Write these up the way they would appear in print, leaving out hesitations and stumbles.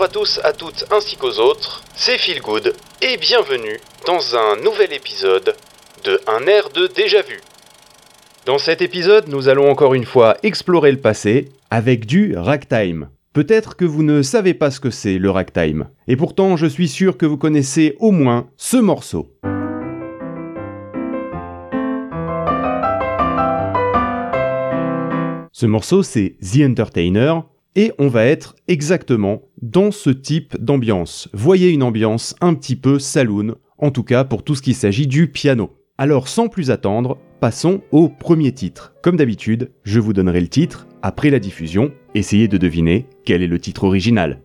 à tous, à toutes ainsi qu'aux autres, c'est Feel Good et bienvenue dans un nouvel épisode de Un air de déjà-vu. Dans cet épisode, nous allons encore une fois explorer le passé avec du ragtime. Peut-être que vous ne savez pas ce que c'est le ragtime, et pourtant je suis sûr que vous connaissez au moins ce morceau. Ce morceau c'est The Entertainer, et on va être exactement dans ce type d'ambiance. Voyez une ambiance un petit peu saloon, en tout cas pour tout ce qui s'agit du piano. Alors sans plus attendre, passons au premier titre. Comme d'habitude, je vous donnerai le titre après la diffusion. Essayez de deviner quel est le titre original.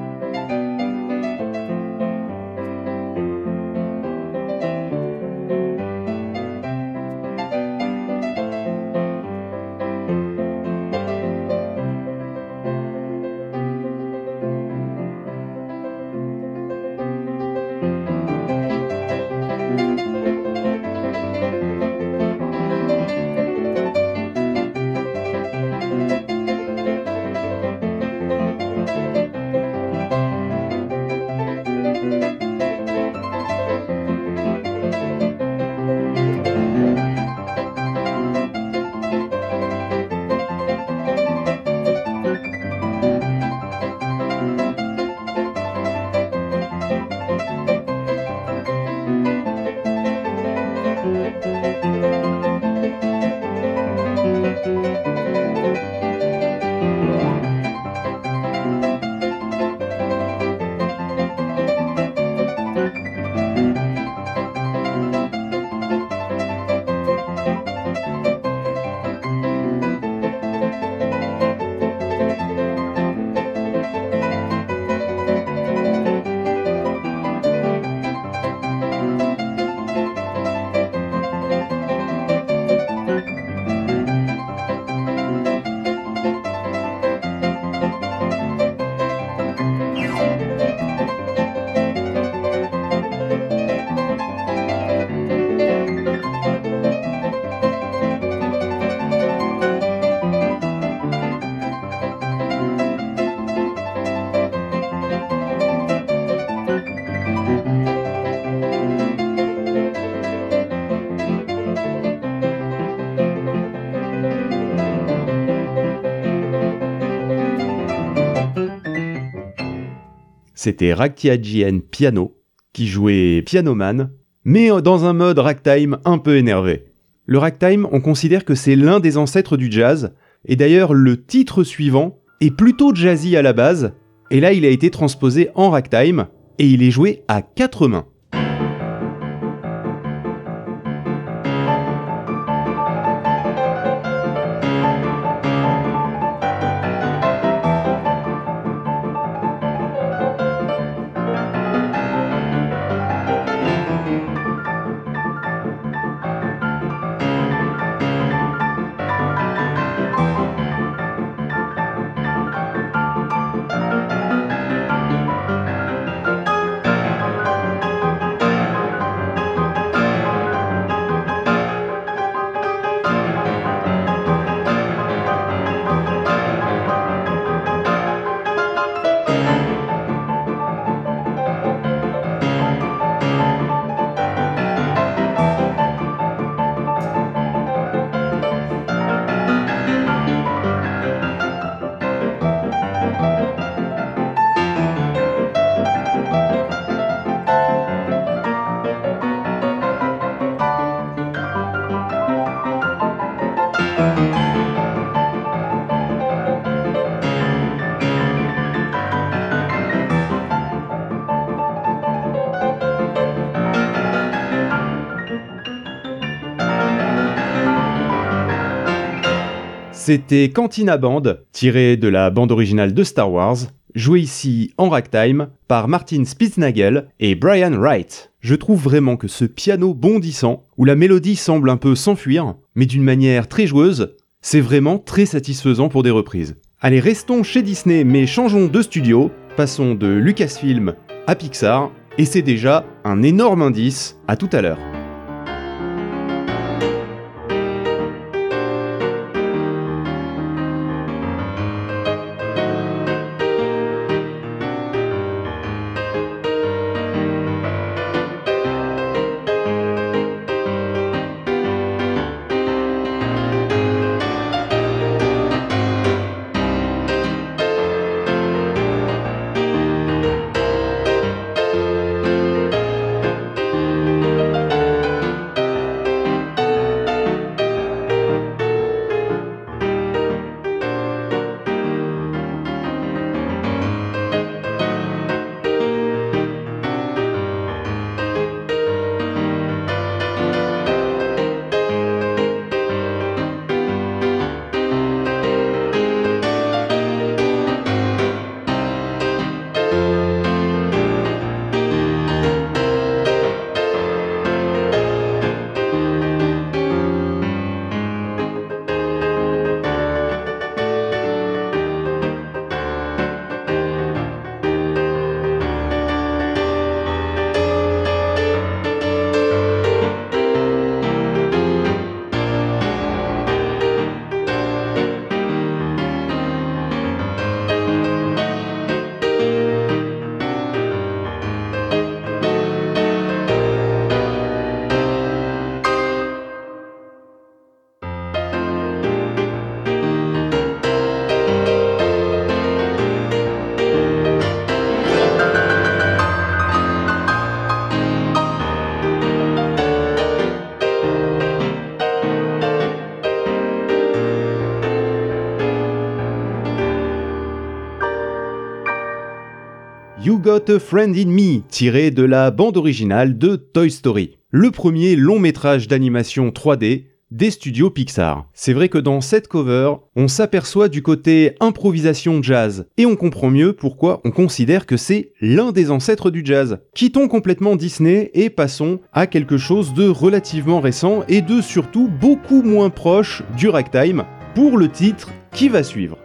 C'était Raktiadjian Piano, qui jouait Piano Man, mais dans un mode ragtime un peu énervé. Le ragtime, on considère que c'est l'un des ancêtres du jazz, et d'ailleurs le titre suivant est plutôt jazzy à la base, et là il a été transposé en ragtime, et il est joué à 4 mains. C'était Cantina Band, tiré de la bande originale de Star Wars, joué ici en ragtime par Martin Spitznagel et Brian Wright. Je trouve vraiment que ce piano bondissant, où la mélodie semble un peu s'enfuir, mais d'une manière très joueuse, c'est vraiment très satisfaisant pour des reprises. Allez, restons chez Disney, mais changeons de studio, passons de Lucasfilm à Pixar, et c'est déjà un énorme indice. À tout à l'heure. Got a Friend in Me, tiré de la bande originale de Toy Story, le premier long métrage d'animation 3D des studios Pixar. C'est vrai que dans cette cover, on s'aperçoit du côté improvisation jazz, et on comprend mieux pourquoi on considère que c'est l'un des ancêtres du jazz. Quittons complètement Disney et passons à quelque chose de relativement récent et de surtout beaucoup moins proche du ragtime, pour le titre qui va suivre.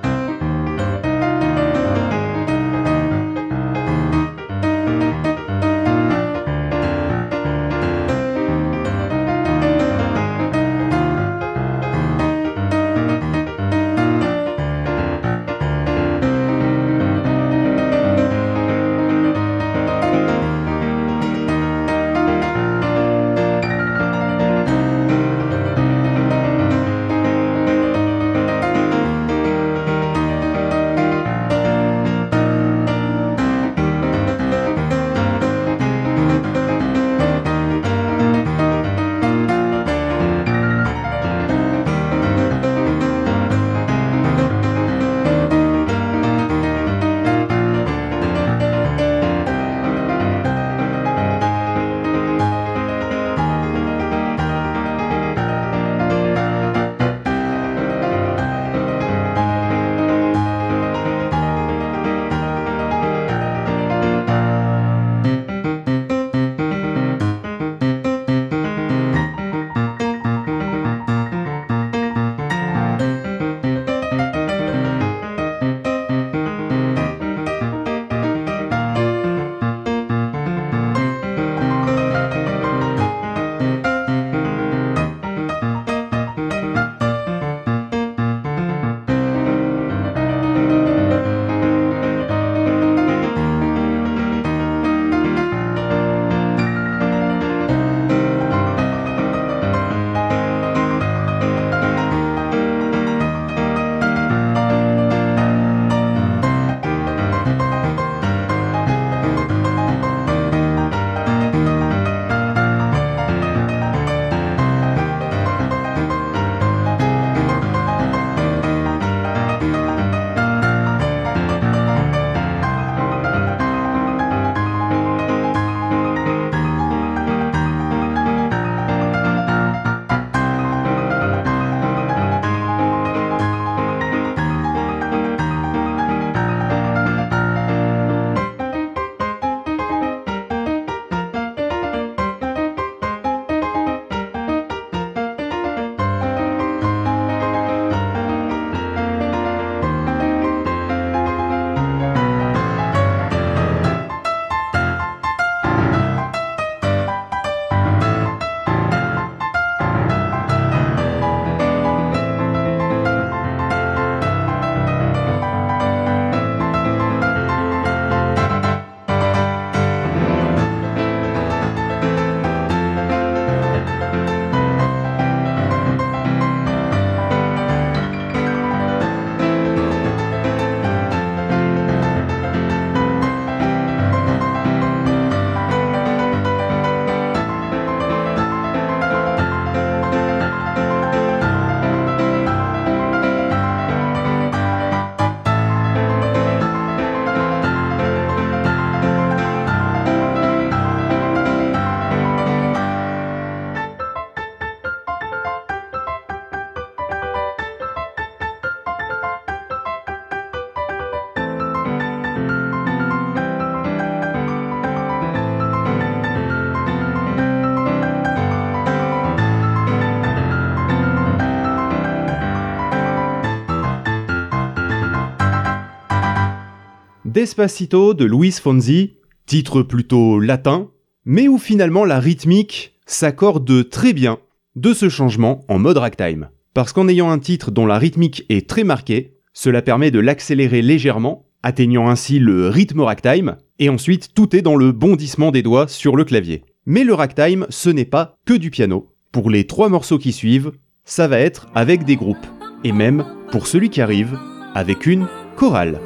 Despacito de Luis Fonsi, titre plutôt latin, mais où finalement la rythmique s'accorde très bien de ce changement en mode ragtime. Parce qu'en ayant un titre dont la rythmique est très marquée, cela permet de l'accélérer légèrement, atteignant ainsi le rythme ragtime, et ensuite tout est dans le bondissement des doigts sur le clavier. Mais le ragtime, ce n'est pas que du piano. Pour les 3 morceaux qui suivent, ça va être avec des groupes, et même, pour celui qui arrive, avec une chorale.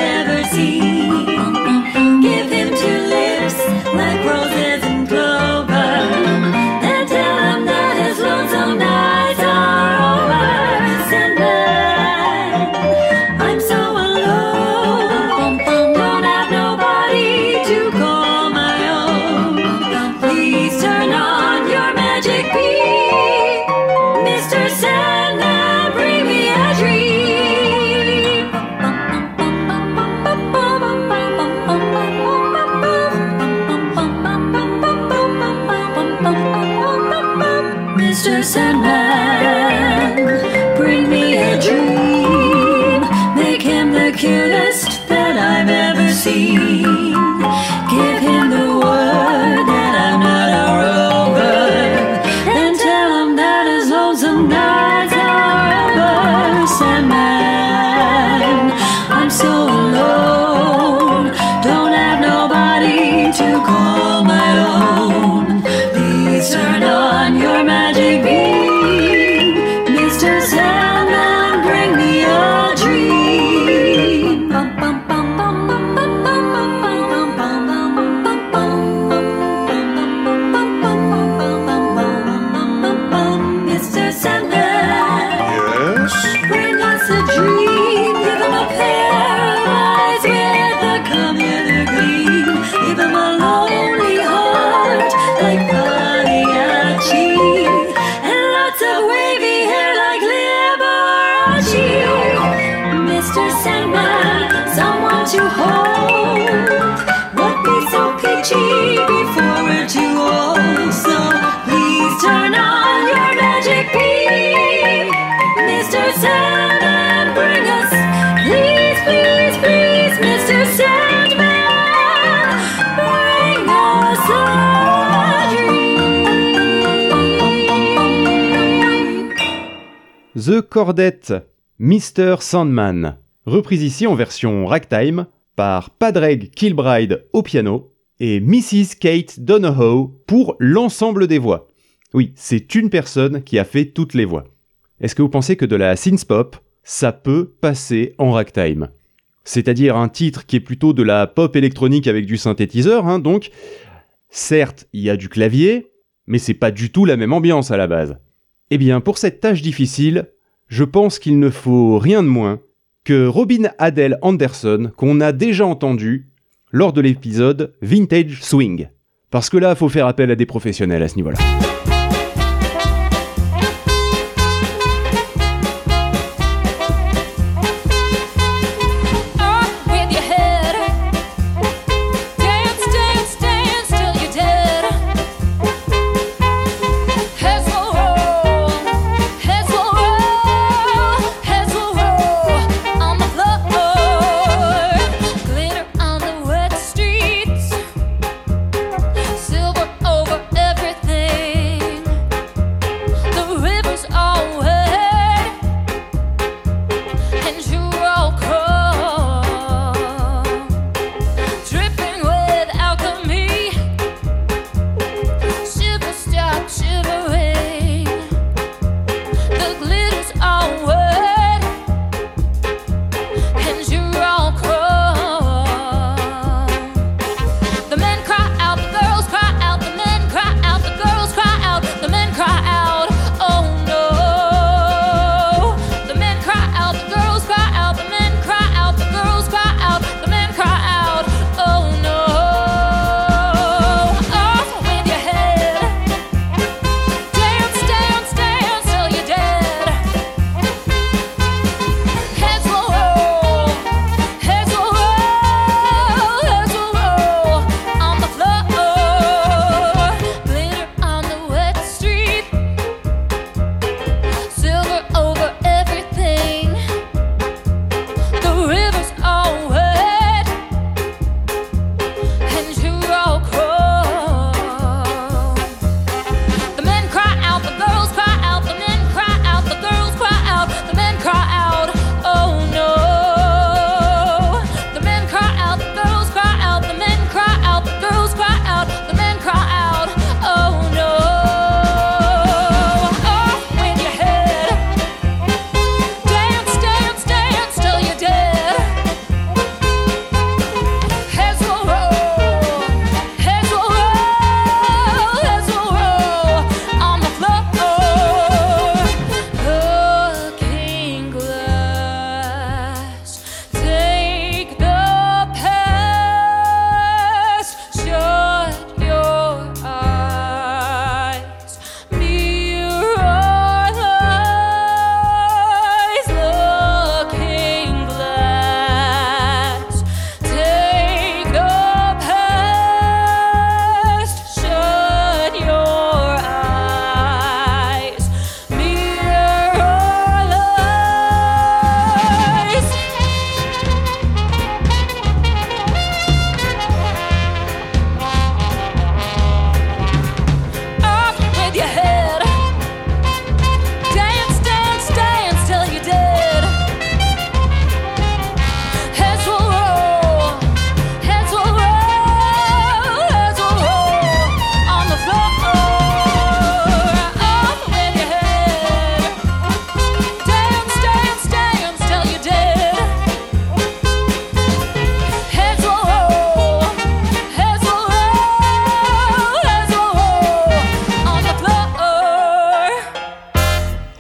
Give him 2 lips like roses and clover. bring me a dream. Make him the cutest that I've ever seen. Give him the word that I'm not a rover. Then tell him that his lonesome nights are over. Sandman, I'm so alone. Don't have nobody to call my own. Please turn on your magic beam. Mr. Sandman, bring me a dream. Bum, bum, bum, bum, bum, bum, bum, bum, bum, bum, bum, bum, bum. Mr. Sandman, Yes? bring us a dream. Give him a pair of eyes with a come-hither gleam. Give him a lonely heart like Pagliacci, and lots of wavy hair like Liberace. Mr. Sandman, someone to hold. Won't be so peachy before we're too old. So please turn on your magic beam. Mr. Sandman, bring us, please, please, please, Mr. Sandman, bring us a dream. The Chordette, Mr. Sandman, reprise ici en version ragtime par Padraig Kilbride au piano et Mrs. Kate Donohoe pour l'ensemble des voix. Oui, c'est une personne qui a fait toutes les voix. Est-ce que vous pensez que de la synthpop, ça peut passer en ragtime ? C'est-à-dire un titre qui est plutôt de la pop électronique avec du synthétiseur, donc. Certes, il y a du clavier, mais c'est pas du tout la même ambiance à la base. Eh bien, pour cette tâche difficile, je pense qu'il ne faut rien de moins que Robin Adele Anderson, qu'on a déjà entendu lors de l'épisode Vintage Swing. Parce que là, il faut faire appel à des professionnels à ce niveau-là. With your head, dance, dance, dance till you're dead. Heads will roll, heads will roll, heads will roll on the floor. Glitter on the wet streets, silver over everything.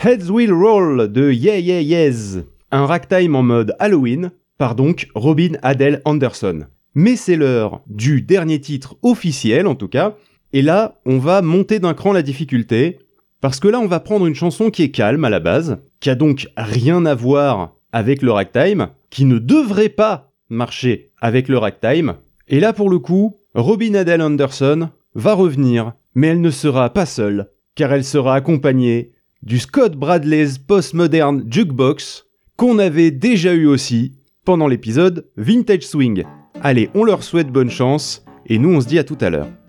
Heads Will Roll de Yeah Yeah Yeahs, un ragtime en mode Halloween, par donc Robin Adele Anderson. Mais c'est l'heure du dernier titre officiel en tout cas, et là on va monter d'un cran la difficulté, parce que là on va prendre une chanson qui est calme à la base, qui a donc rien à voir avec le ragtime, qui ne devrait pas marcher avec le ragtime, et là pour le coup, Robin Adele Anderson va revenir, mais elle ne sera pas seule, car elle sera accompagnée du Scott Bradley's Postmodern Jukebox, qu'on avait déjà eu aussi pendant l'épisode Vintage Swing. Allez, on leur souhaite bonne chance, et nous on se dit à tout à l'heure.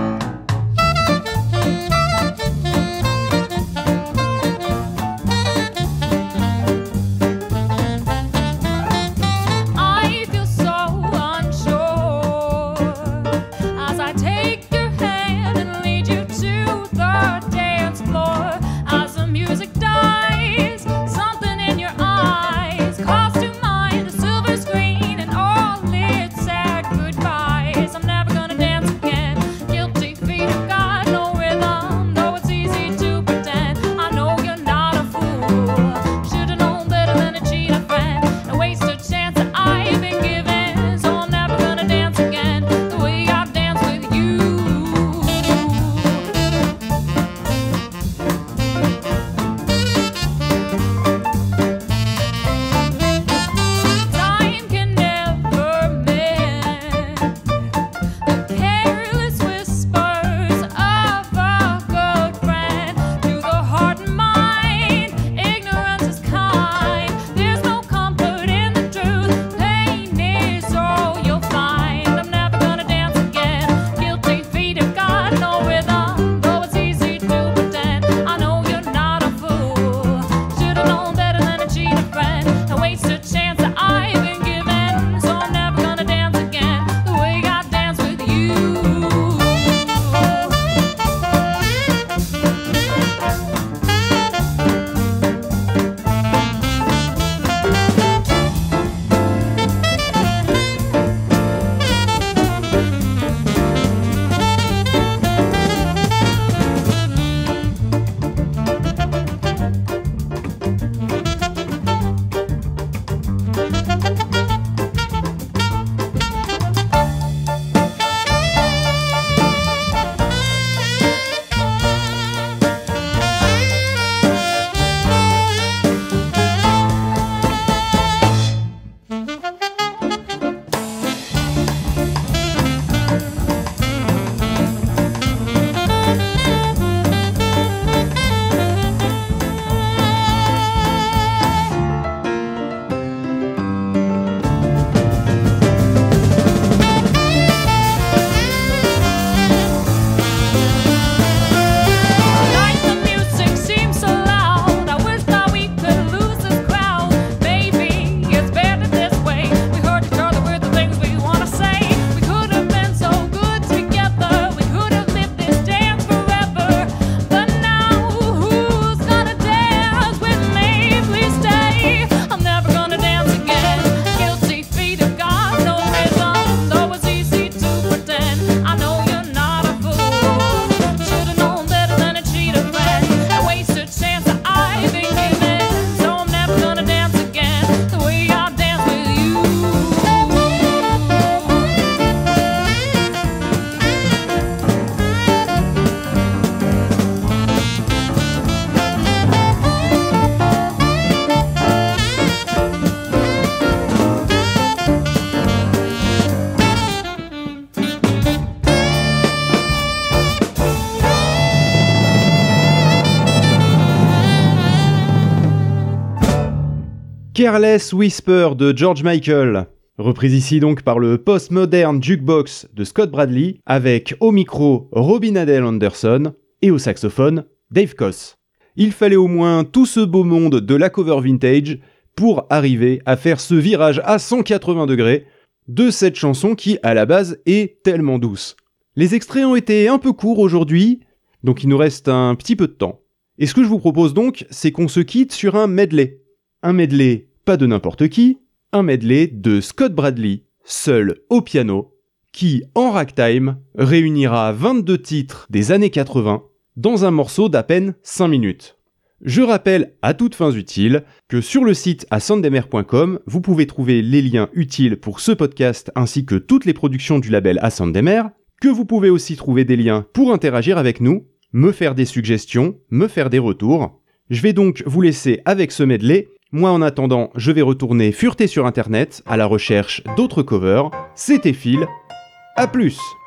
I feel so unsure as I take your hand and lead you to the dance floor. As the music dies, something in your eyes calls to mind a silver screen and all its sad goodbyes. I'm never gonna dance again. Guilty feet have got no rhythm, though it's easy to pretend. I know you're not a fool. Should've known better than to cheat a friend and waste a chance that I've been given. So I'm never gonna dance again the way I've danced with you. Time can never mend the careless whispers of a good friend. To the heart and mind, ignorance is kind. There's no comfort in the truth. Pain is all you'll find. I'm never gonna dance again. Guilty feet have got no rhythm, though it's easy to pretend. I know you're not a fool. Should've known better than to cheat a friend and waste a chance that I've been given. So I'm never gonna dance again the way I danced with you. Tonight the music seems so loud. I wish that we could lose this crowd. Maybe it's better this way. We hurt each other with the things we wanna say. We could have been so good together. We could have lived this dance forever. But now who's gonna dance with me? Please stay. I'm never gonna dance again. Guilty feet have got no rhythm, though it's easy to pretend. I know you're not a fool. Should've known better than to cheat a friend and waste a chance that I've been given. So I'm never gonna dance again the way I danced with you. Careless Whisper de George Michael, reprise ici donc par le Postmodern Jukebox de Scott Bradley, avec au micro Robin Adele Anderson et au saxophone Dave Koss. Il fallait au moins tout ce beau monde de la cover vintage pour arriver à faire ce virage à 180 degrés de cette chanson qui, à la base, est tellement douce. Les extraits ont été un peu courts aujourd'hui, donc il nous reste un petit peu de temps. Et ce que je vous propose donc, c'est qu'on se quitte sur un medley. Un medley pas de n'importe qui, un medley de Scott Bradley, seul au piano, qui, en ragtime, réunira 22 titres des années 80 dans un morceau d'à peine 5 minutes. Je rappelle, à toutes fins utiles, que sur le site ascendemer.com, vous pouvez trouver les liens utiles pour ce podcast ainsi que toutes les productions du label Ascendemer, que vous pouvez aussi trouver des liens pour interagir avec nous, me faire des suggestions, me faire des retours. Je vais donc vous laisser avec ce medley. Moi en attendant, je vais retourner fureter sur internet à la recherche d'autres covers. C'était Phil, à plus!